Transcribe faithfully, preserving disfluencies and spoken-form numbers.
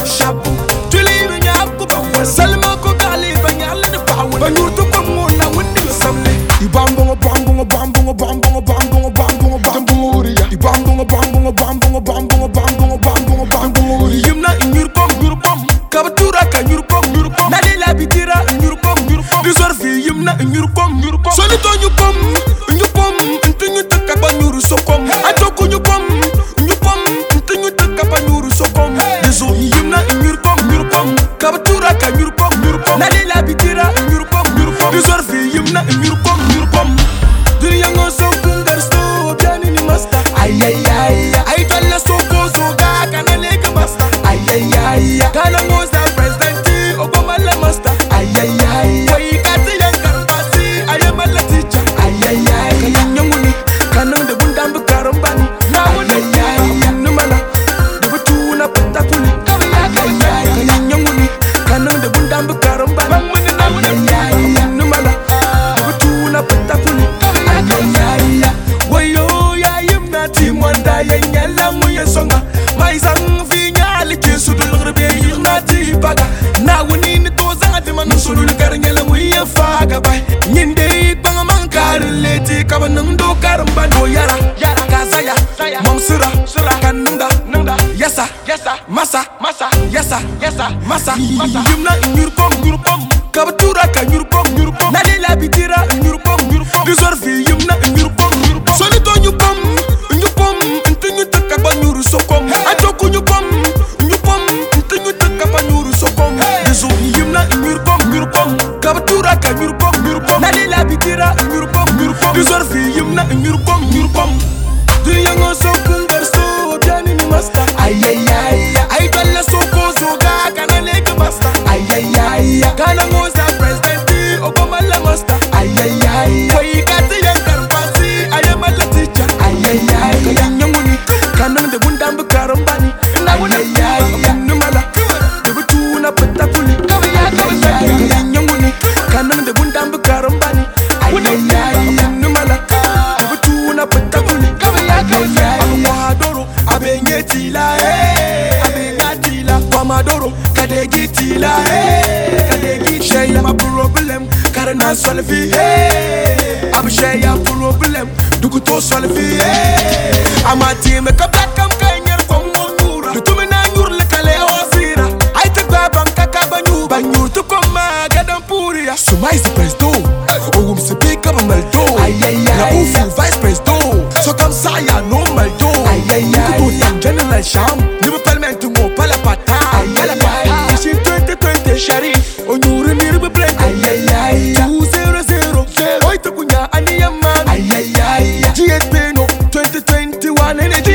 shabu tuli bi ñap ko ba salma ko gali ba ñal de bawu ba ñur to ko mo na windi samle ibambo bambo bambo bambo bambo bambo bambo riya ibambo bambo bambo bambo bambo bambo bambo yimna ñur ko ñur pom kabatura ka ñur ko ñur pom nali la bitira ñur ko ñur pom di sor fi yimna ñur ko ñur pom soli to ñu pom ñu pom ntu ñu takka ba ñur so kom ato ko ñu pom ñu pom ntu ñu takka ba ñur so kom di so yimna ñur ko ñur pom kabatura ka ñur ko ñur pom nali la bitira ñur ko ñur pom di sor fi yimna ñur ko ñur pom duniya ngo so kungar so biani ni masta ay ay ay ay talla so ko so ga kana le ka masta ay ay ay kana ngo sa president Obama la masta ay ay ay way ka ti yan karbasi ay mala teacher ay ay ay kana nyanguni kana de bundam bu karambani na woni ay numala de batuna patakuli ay ay ay kana nyanguni kana de bundam bu karambani ay ay ay numala de batuna patakuli wayo ya yimna timwanda yenyala muye songa maizang vinyali kisudul grbe yimna tibaga na woni ni to zanga de man sudul garngela muye faga bay nyinde banga mankar leti kabanang do karamba do yara yara kazaya mom sura sura kanunda nunda yasa yasa masa masa yasa yasa masa masa yimna nyur kom nyur kom kabatura ka nyur kom nyur kom nali la bitira nyur kom nyur kom di sor fi yimna nyur kom nyur kom soli to ñu pom ñu pom ntu ñu takka ba nyur so kom ato ko ñu pom ñu pom ntu ñu takka ba nyur so kom di so yimna nyur kom nyur kom kabatura ka nyur kom nyur kom nali la bitira nyur kom nyur kom di sor fi yimna nyur kom nyur kom duniya ngo so kungar so biani ni masta ay ay ay ay talla so ko so ga kana le ka masta ay ay ay kana ngo sa president Obama la masta ay ay ay way ka ti yan karbasi ay mala teacher ay ay ay kana nyanguni kana de bundam bu karambani na wona ay numala de batuna patakuli ay ay ay nyanguni kana de bundam bu karambani ay ay ay numala de batuna patakuli Amadoro abengeti la eh abengati la Amadoro kadegiti la eh kadegi share my problem karena solve eh am share problem duku to solve eh amati me ka black kam kanyer ko nura du tumina nyur le kale wasira ay te ba banka ka banyu banyu to koma gadam puria suma is presto o um se be ka maldo ay ay ay na vice presto so comme ça ya no maldo ay ay ay tout tam general sham ni me permettre mo pala pata ay ay ay si twenty twenty sharif o nyuru ni be play ay ay ay two zero zero oi to kunya ani yamma ay ay ay G S P no twenty twenty-one